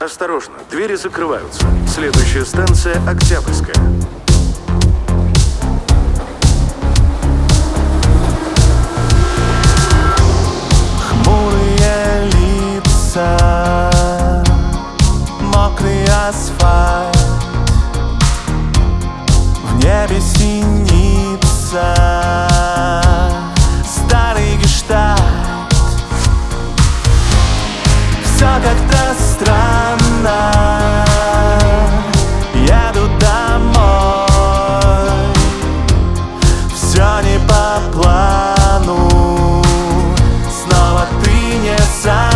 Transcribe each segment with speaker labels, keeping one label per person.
Speaker 1: Осторожно, двери закрываются. Следующая станция — Октябрьская.
Speaker 2: Хмурые лица, мокрый асфальт, в небе синица, старый гештальт. Все как-то странно, еду домой, все не по плану, снова ты не со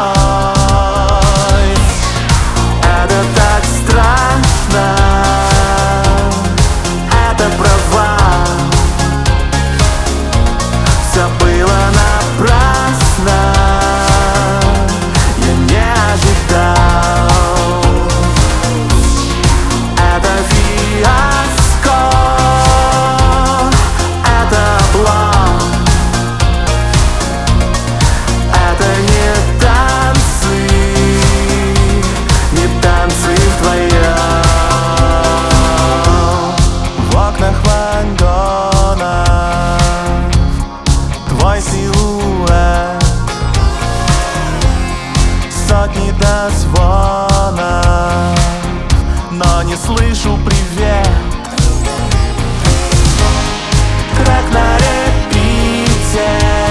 Speaker 2: мной. Это так страшно, это провал, все было напрасно. Это фиаско, это облом, это не танцы вдвоем. В окнах вагонов твой силуэт, сотни дозвонов, но не слышу привет. Трек на репите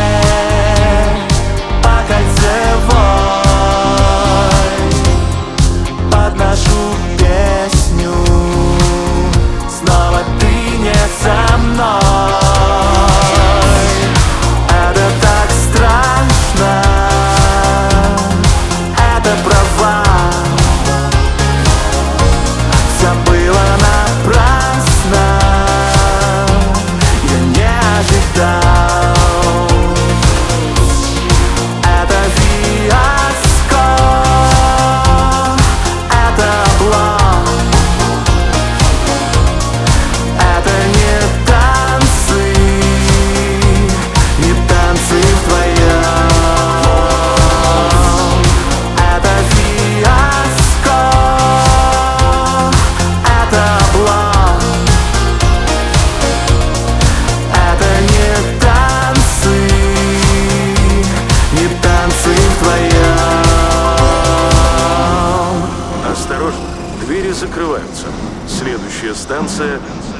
Speaker 2: по Кольцевой, подношу песню, снова ты не со мной. Это так страшно, это провал, все было напрасно, я не ожидал. Это фиаско, это облом, это не танцы вдвоем. Это фиаско, это облом, это не танцы вдвоем.
Speaker 1: Осторожно, двери закрываются. Следующая станция —